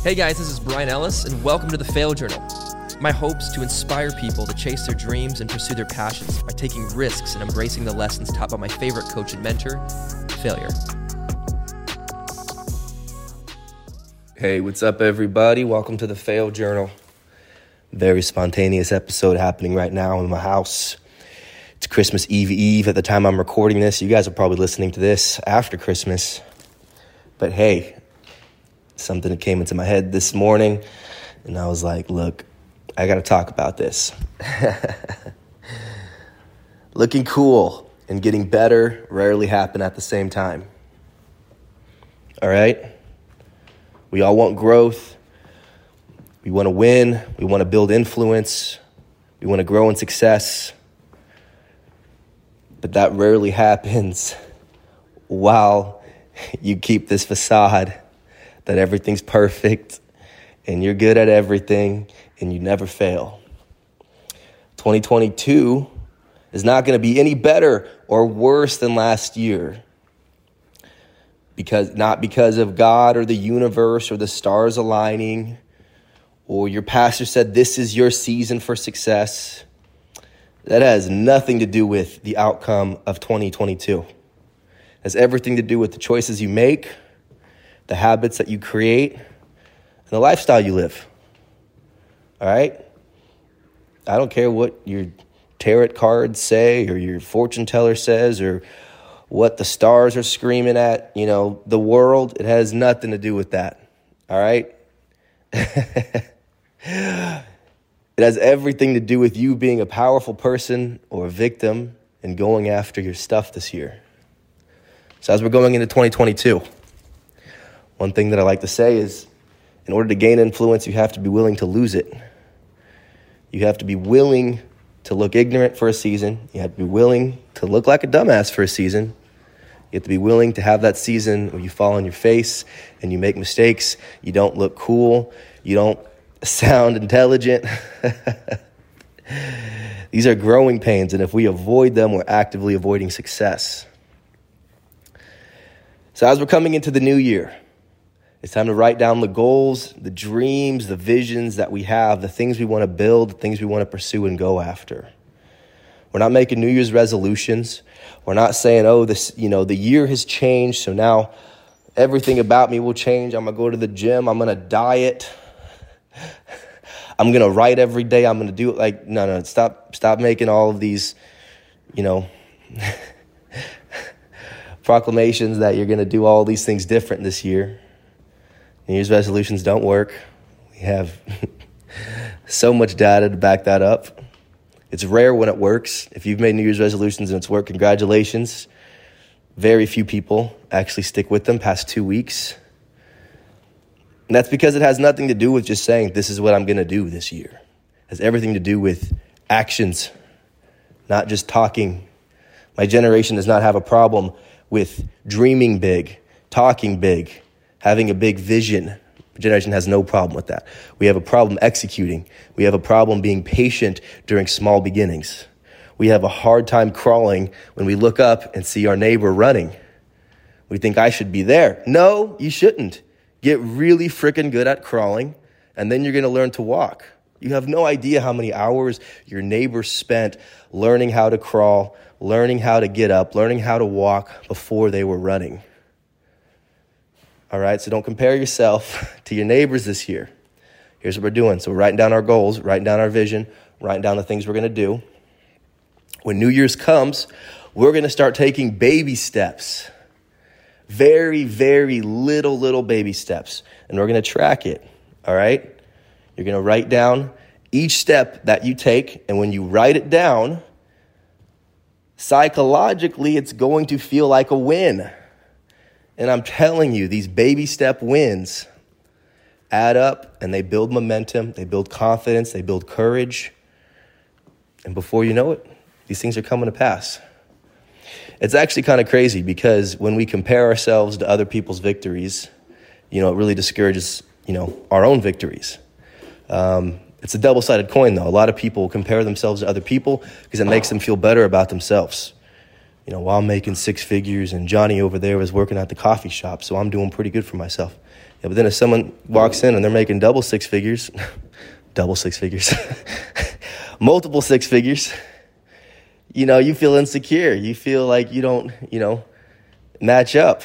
Hey guys, this is Brian Ellis, and welcome to the Fail Journal. My hope's to inspire people to chase their dreams and pursue their passions by taking risks and embracing the lessons taught by my favorite coach and mentor, failure. Hey, what's up, everybody? Welcome to the Fail Journal. Very spontaneous episode happening right now in my house. It's Christmas Eve at the time I'm recording this. You guys are probably listening to this after Christmas. But hey, something that came into my head this morning, and I was like, look, I got to talk about this. Looking cool and getting better rarely happen at the same time. All right? We all want growth. We want to win. We want to build influence. We want to grow in success. But that rarely happens while you keep this facade that everything's perfect and you're good at everything and you never fail. 2022 is not going to be any better or worse than last year. Not because of God or the universe or the stars aligning, or your pastor said this is your season for success. That has nothing to do with the outcome of 2022. It has everything to do with the choices you make, the habits that you create, and the lifestyle you live. All right? I don't care what your tarot cards say or your fortune teller says or what the stars are screaming at, the world. It has nothing to do with that. All right? It has everything to do with you being a powerful person or a victim and going after your stuff this year. So as we're going into 2022, one thing that I like to say is, in order to gain influence, you have to be willing to lose it. You have to be willing to look ignorant for a season. You have to be willing to look like a dumbass for a season. You have to be willing to have that season where you fall on your face and you make mistakes. You don't look cool. You don't sound intelligent. These are growing pains, and if we avoid them, we're actively avoiding success. So as we're coming into the new year, it's time to write down the goals, the dreams, the visions that we have, the things we want to build, the things we want to pursue and go after. We're not making New Year's resolutions. We're not saying, the year has changed, so now everything about me will change. I'm going to go to the gym. I'm going to diet. I'm going to write every day. I'm going to do it no, stop making all of these, proclamations that you're going to do all these things different this year. New Year's resolutions don't work. We have so much data to back that up. It's rare when it works. If you've made New Year's resolutions and it's worked, congratulations. Very few people actually stick with them past 2 weeks. And that's because it has nothing to do with just saying, this is what I'm going to do this year. It has everything to do with actions, not just talking. My generation does not have a problem with dreaming big, talking big, having a big vision. My generation has no problem with that. We have a problem executing. We have a problem being patient during small beginnings. We have a hard time crawling when we look up and see our neighbor running. We think I should be there. No, you shouldn't. Get really freaking good at crawling, and then you're going to learn to walk. You have no idea how many hours your neighbor spent learning how to crawl, learning how to get up, learning how to walk before they were running. All right, so don't compare yourself to your neighbors this year. Here's what we're doing. So we're writing down our goals, writing down our vision, writing down the things we're going to do. When New Year's comes, we're going to start taking baby steps. Very, very little baby steps. And we're going to track it, all right? You're going to write down each step that you take. And when you write it down, psychologically, it's going to feel like a win. And I'm telling you, these baby step wins add up and they build momentum, they build confidence, they build courage. And before you know it, these things are coming to pass. It's actually kind of crazy because when we compare ourselves to other people's victories, it really discourages, our own victories. It's a double-sided coin, though. A lot of people compare themselves to other people because it makes them feel better about themselves. while I'm making six figures and Johnny over there was working at the coffee shop, so I'm doing pretty good for myself. Yeah, but then if someone walks in and they're making double six figures, multiple six figures, you feel insecure. You feel like you don't, match up.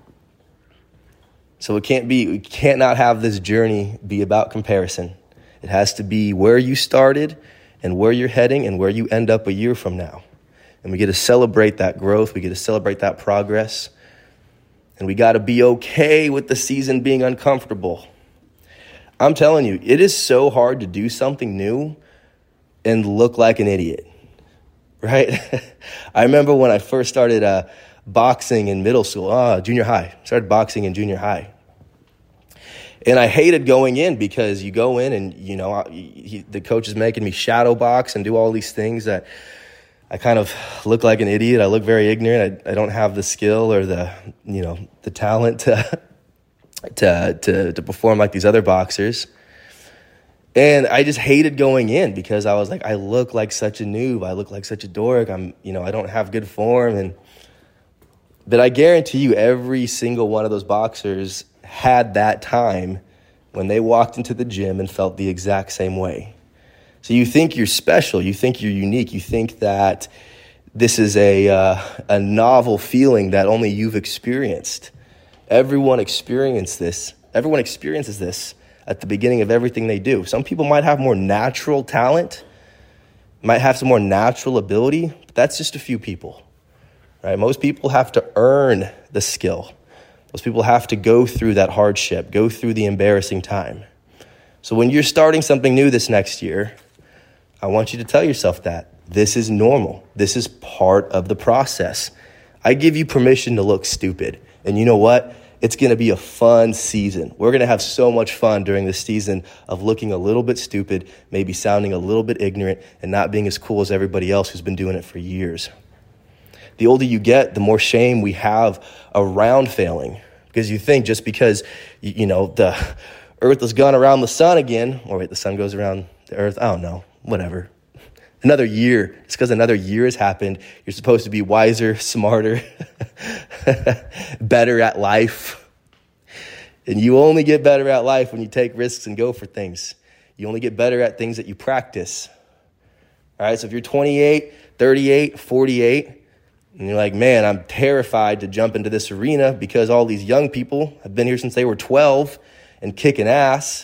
So we cannot have this journey be about comparison. It has to be where you started and where you're heading and where you end up a year from now. And we get to celebrate that growth. We get to celebrate that progress. And we got to be okay with the season being uncomfortable. I'm telling you, it is so hard to do something new and look like an idiot, right? I remember when I first started boxing in middle school, junior high. Started boxing in junior high. And I hated going in because you go in and, the coach is making me shadow box and do all these things that I kind of look like an idiot. I look very ignorant. I don't have the skill or the talent to perform like these other boxers. And I just hated going in because I was like, I look like such a noob. I look like such a dork. I don't have good form. But I guarantee you every single one of those boxers had that time when they walked into the gym and felt the exact same way. So you think you're special. You think you're unique. You think that this is a novel feeling that only you've experienced. Everyone experiences this. Everyone experiences this at the beginning of everything they do. Some people might have more natural talent, might have some more natural ability, but that's just a few people, right? Most people have to earn the skill. Most people have to go through that hardship, go through the embarrassing time. So when you're starting something new this next year, I want you to tell yourself that this is normal. This is part of the process. I give you permission to look stupid. And you know what? It's going to be a fun season. We're going to have so much fun during this season of looking a little bit stupid, maybe sounding a little bit ignorant, and not being as cool as everybody else who's been doing it for years. The older you get, the more shame we have around failing. Because you think just because, the earth has gone around the sun again, or wait, the sun goes around the earth, I don't know, whatever. Another year, just because another year has happened, you're supposed to be wiser, smarter, better at life. And you only get better at life when you take risks and go for things. You only get better at things that you practice. All right, so if you're 28, 38, 48, and you're like, man, I'm terrified to jump into this arena because all these young people have been here since they were 12 and kicking ass.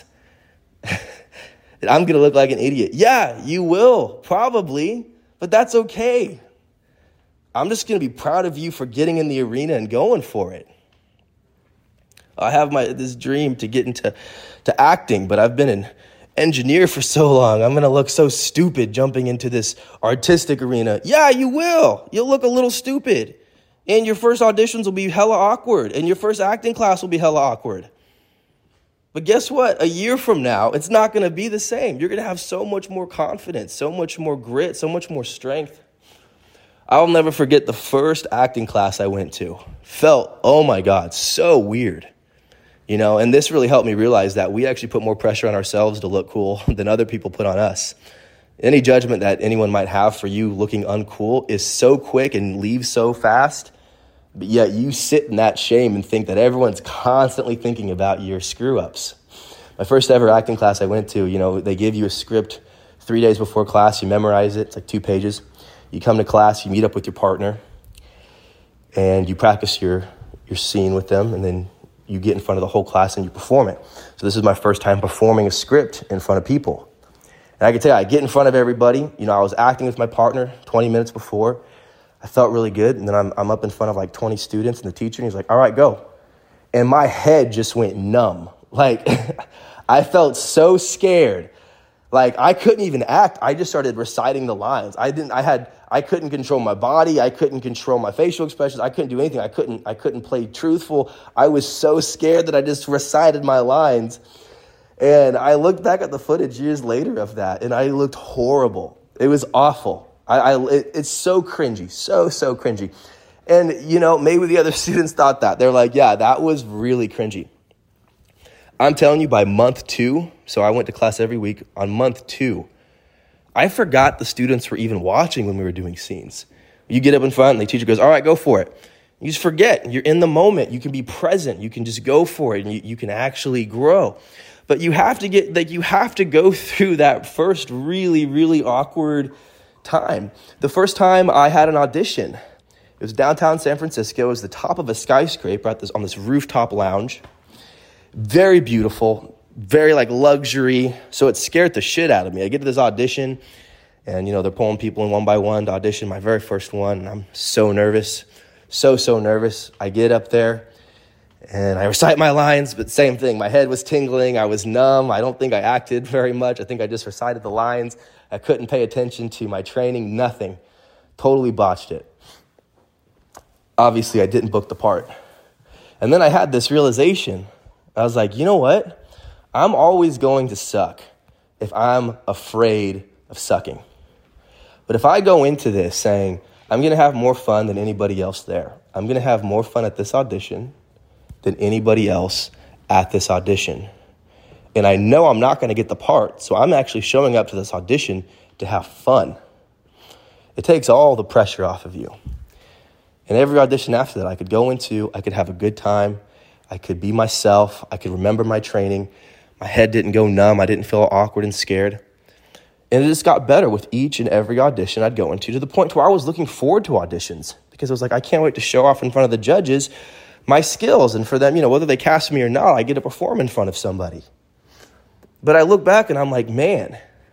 I'm going to look like an idiot. Yeah, you will, probably, but that's okay. I'm just going to be proud of you for getting in the arena and going for it. I have this dream to get into acting, but I've been an engineer for so long. I'm going to look so stupid jumping into this artistic arena. Yeah, you will. You'll look a little stupid. And your first auditions will be hella awkward. And your first acting class will be hella awkward. But guess what? A year from now, it's not going to be the same. You're going to have so much more confidence, so much more grit, so much more strength. I'll never forget the first acting class I went to. Felt, oh my God, so weird. And this really helped me realize that we actually put more pressure on ourselves to look cool than other people put on us. Any judgment that anyone might have for you looking uncool is so quick and leaves so fast. But yet you sit in that shame and think that everyone's constantly thinking about your screw-ups. My first ever acting class I went to, they give you a script 3 days before class. You memorize it. It's like 2 pages. You come to class, you meet up with your partner, and you practice your scene with them, and then you get in front of the whole class and you perform it. So this is my first time performing a script in front of people. And I can tell you, I get in front of everybody. I was acting with my partner 20 minutes before. I felt really good, and then I'm up in front of like 20 students and the teacher, and he's like, all right, go. And my head just went numb. Like, I felt so scared. Like, I couldn't even act. I just started reciting the lines. I couldn't control my body. I couldn't control my facial expressions. I couldn't do anything. I couldn't play truthful. I was so scared that I just recited my lines. And I looked back at the footage years later of that, and I looked horrible. It was awful. It's so cringy, so cringy. And, maybe the other students thought that. They're like, yeah, that was really cringy. I'm telling you, by month 2, so I went to class every week, on month 2, I forgot the students were even watching when we were doing scenes. You get up in front and the teacher goes, all right, go for it. You just forget. You're in the moment. You can be present. You can just go for it, and you can actually grow. But you have to go through that first really, really awkward time. The first time I had an audition, it was downtown San Francisco. It was the top of a skyscraper on this rooftop lounge. Very beautiful, very like luxury. So it scared the shit out of me. I get to this audition, and they're pulling people in one by one to audition my very first one. And I'm so nervous, so nervous. I get up there and I recite my lines, but same thing. My head was tingling. I was numb. I don't think I acted very much. I think I just recited the lines. I couldn't pay attention to my training, nothing. Totally botched it. Obviously, I didn't book the part. And then I had this realization. I was like, you know what? I'm always going to suck if I'm afraid of sucking. But if I go into this saying, I'm going to have more fun than anybody else there. I'm going to have more fun at this audition than anybody else at this audition. And I know I'm not going to get the part, so I'm actually showing up to this audition to have fun. It takes all the pressure off of you. And every audition after that I could go into, I could have a good time. I could be myself. I could remember my training. My head didn't go numb. I didn't feel awkward and scared. And it just got better with each and every audition I'd go into, to the point where I was looking forward to auditions, because I was like, I can't wait to show off in front of the judges my skills. And for them, whether they cast me or not, I get to perform in front of somebody. But I look back and I'm like, man,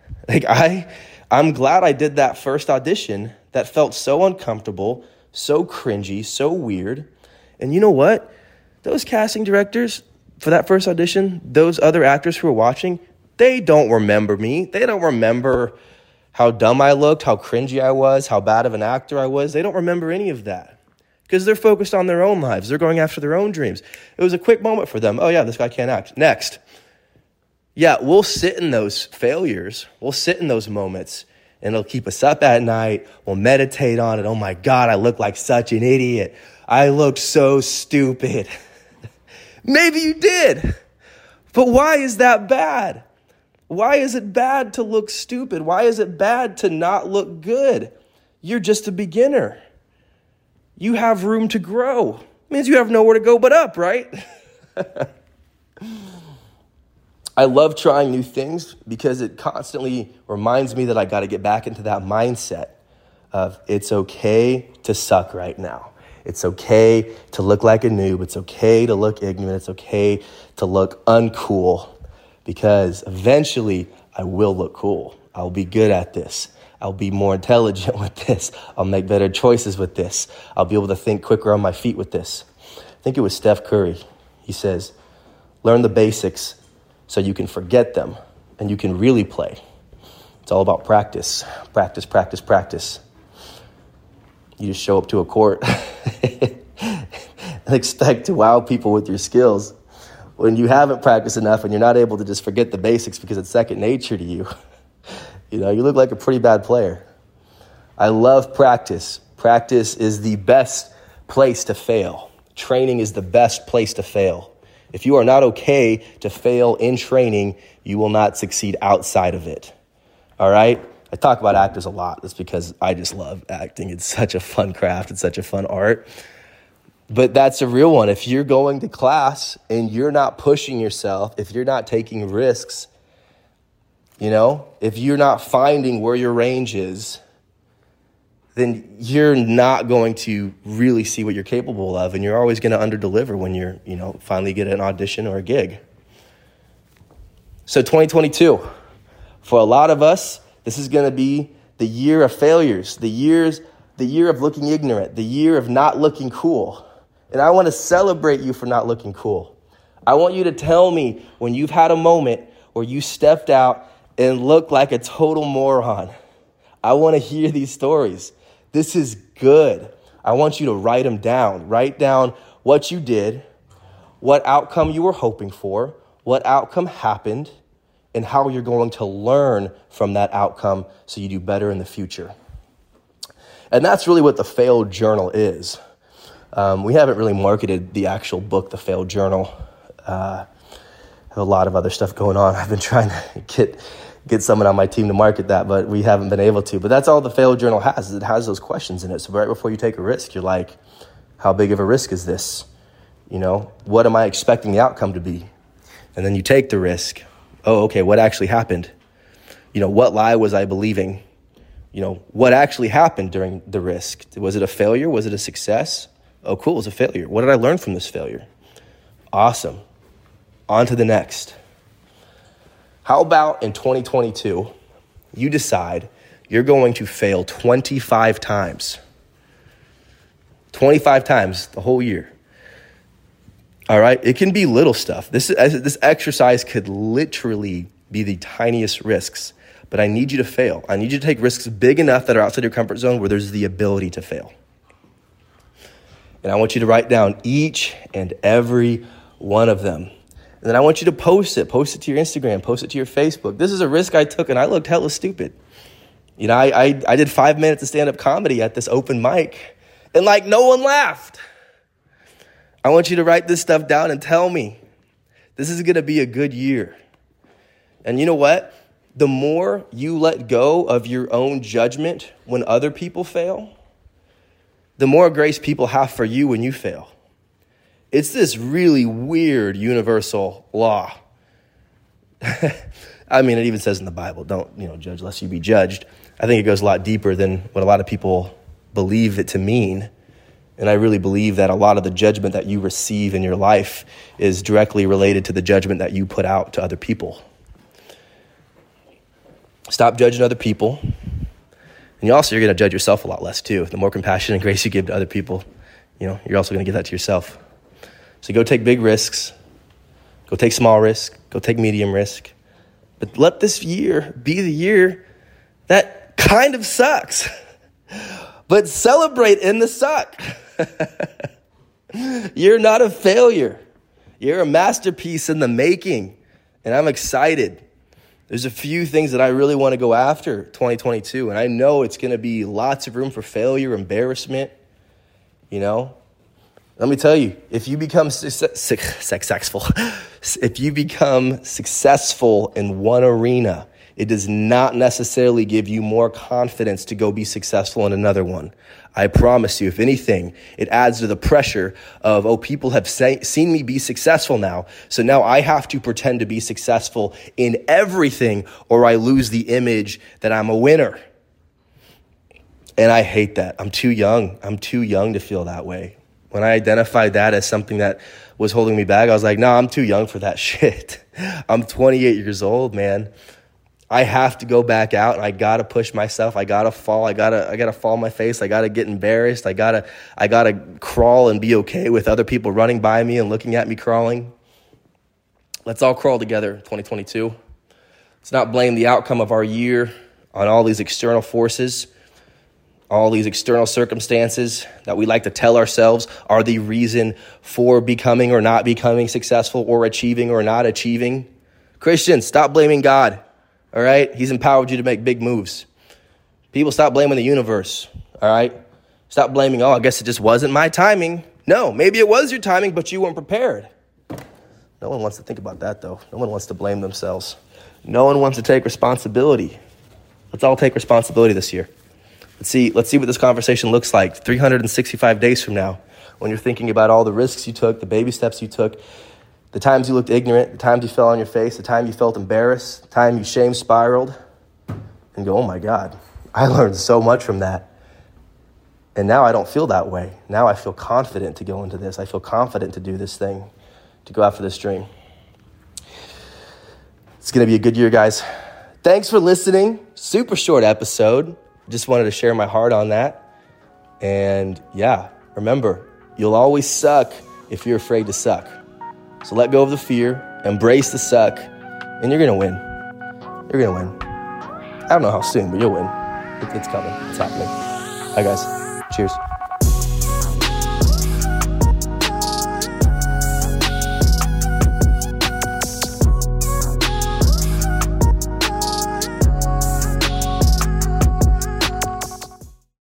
I'm glad I did that first audition that felt so uncomfortable, so cringy, so weird. And you know what? Those casting directors for that first audition, those other actors who were watching, they don't remember me. They don't remember how dumb I looked, how cringy I was, how bad of an actor I was. They don't remember any of that because they're focused on their own lives. They're going after their own dreams. It was a quick moment for them. Oh, yeah, this guy can't act. Next. Yeah, we'll sit in those failures. We'll sit in those moments, and it'll keep us up at night. We'll meditate on it. Oh, my God, I look like such an idiot. I looked so stupid. Maybe you did. But why is that bad? Why is it bad to look stupid? Why is it bad to not look good? You're just a beginner. You have room to grow. It means you have nowhere to go but up, right? I love trying new things because it constantly reminds me that I got to get back into that mindset of it's okay to suck right now. It's okay to look like a noob. It's okay to look ignorant. It's okay to look uncool. Because eventually I will look cool. I'll be good at this. I'll be more intelligent with this. I'll make better choices with this. I'll be able to think quicker on my feet with this. I think it was Steph Curry. He says, learn the basics so you can forget them and you can really play. It's all about practice. Practice, practice, practice. You just show up to a court and expect to wow people with your skills. When you haven't practiced enough and you're not able to just forget the basics because it's second nature to you, you look like a pretty bad player. I love practice. Practice is the best place to fail. Training is the best place to fail. If you are not okay to fail in training, you will not succeed outside of it. All right? I talk about actors a lot. That's because I just love acting. It's such a fun craft. It's such a fun art. But that's a real one. If you're going to class and you're not pushing yourself, if you're not taking risks, if you're not finding where your range is, then you're not going to really see what you're capable of, and you're always going to underdeliver when you're, finally get an audition or a gig. So 2022, for a lot of us, this is going to be the year of failures, the year of looking ignorant, the year of not looking cool. And I want to celebrate you for not looking cool. I want you to tell me when you've had a moment where you stepped out and looked like a total moron. I want to hear these stories. This is good. I want you to write them down. Write down what you did, what outcome you were hoping for, what outcome happened, and how you're going to learn from that outcome so you do better in the future. And that's really what the Failed Journal is. We haven't really marketed the actual book, The Failed Journal. I have a lot of other stuff going on. I've been trying to get someone on my team to market that, but we haven't been able to. But that's all the Fail Journal has, is it has those questions in it. So right before you take a risk, you're like, how big of a risk is this? What am I expecting the outcome to be? And then you take the risk. Oh, okay, what actually happened? What lie was I believing? What actually happened during the risk? Was it a failure? Was it a success? Oh, cool, it was a failure. What did I learn from this failure? Awesome. On to the next. How about in 2022, you decide you're going to fail 25 times. 25 times the whole year. All right? It can be little stuff. This exercise could literally be the tiniest risks, but I need you to fail. I need you to take risks big enough that are outside your comfort zone where there's the ability to fail. And I want you to write down each and every one of them. And then I want you to post it to your Instagram, post it to your Facebook. This is a risk I took and I looked hella stupid. I did 5 minutes of stand-up comedy at this open mic and no one laughed. I want you to write this stuff down and tell me this is going to be a good year. And you know what? The more you let go of your own judgment when other people fail, the more grace people have for you when you fail. It's this really weird universal law. I mean, it even says in the Bible, don't, judge lest you be judged. I think it goes a lot deeper than what a lot of people believe it to mean. And I really believe that a lot of the judgment that you receive in your life is directly related to the judgment that you put out to other people. Stop judging other people. And you're going to judge yourself a lot less too. The more compassion and grace you give to other people, you're also going to give that to yourself. So go take big risks. Go take small risk. Go take medium risk. But let this year be the year that kind of sucks. But celebrate in the suck. You're not a failure. You're a masterpiece in the making. And I'm excited. There's a few things that I really want to go after 2022. And I know it's going to be lots of room for failure, embarrassment. Let me tell you, if you become successful in one arena, it does not necessarily give you more confidence to go be successful in another one. I promise you, if anything, it adds to the pressure of, people have seen me be successful now, so now I have to pretend to be successful in everything or I lose the image that I'm a winner. And I hate that. I'm too young. I'm too young to feel that way. When I identified that as something that was holding me back, I was like, no, I'm too young for that shit. I'm 28 years old, man. I have to go back out and I got to push myself. I got to fall. I got to fall on my face. I got to get embarrassed. I got to crawl and be okay with other people running by me and looking at me crawling. Let's all crawl together in 2022. Let's not blame the outcome of our year on all these external forces. All these external circumstances that we like to tell ourselves are the reason for becoming or not becoming successful or achieving or not achieving. Christians, stop blaming God, all right? He's empowered you to make big moves. People, stop blaming the universe, all right? Stop blaming, I guess it just wasn't my timing. No, maybe it was your timing, but you weren't prepared. No one wants to think about that, though. No one wants to blame themselves. No one wants to take responsibility. Let's all take responsibility this year. Let's see what this conversation looks like 365 days from now when you're thinking about all the risks you took, the baby steps you took, the times you looked ignorant, the times you fell on your face, the time you felt embarrassed, the time you shame spiraled, and go, oh my God, I learned so much from that. And now I don't feel that way. Now I feel confident to go into this. I feel confident to do this thing, to go after this dream. It's going to be a good year, guys. Thanks for listening. Super short episode. Just wanted to share my heart on that. And yeah, remember, you'll always suck if you're afraid to suck. So let go of the fear, embrace the suck, and you're going to win. You're going to win. I don't know how soon, but you'll win. It's coming. It's happening. Bye, guys. Cheers.